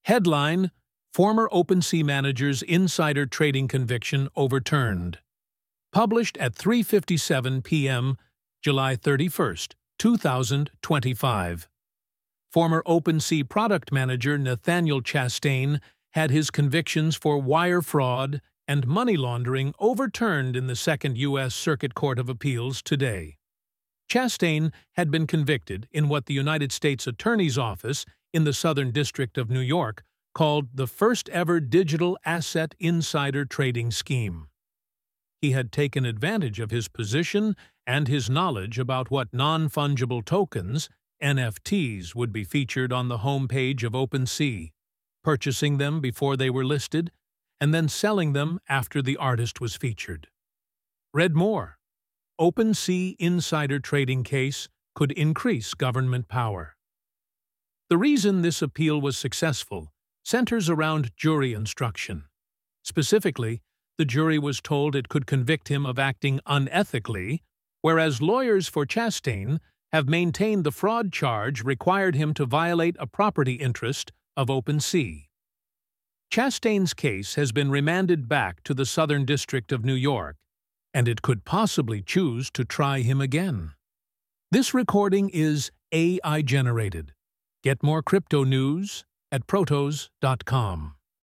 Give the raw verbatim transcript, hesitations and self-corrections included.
Headline: Former OpenSea manager's insider trading conviction overturned. Published at three fifty-seven p m July thirty-first, two thousand twenty-five. Former OpenSea product manager Nathaniel Chastain had his convictions for wire fraud and money laundering overturned in the Second U S Circuit Court of Appeals today. Chastain had been convicted in what the United States Attorney's Office in the Southern District of New York called the first-ever digital asset insider trading scheme. He had taken advantage of his position and his knowledge about what non-fungible tokens, N F Ts, would be featured on the homepage of OpenSea, purchasing them before they were listed, and then selling them after the artist was featured. Read more. OpenSea insider trading case could increase government power. The reason this appeal was successful centers around jury instruction. Specifically, the jury was told it could convict him of acting unethically, whereas lawyers for Chastain have maintained the fraud charge required him to violate a property interest of OpenSea. Chastain's case has been remanded back to the Southern District of New York, and it could possibly choose to try him again. This recording is A I generated. Get more crypto news at protos dot com.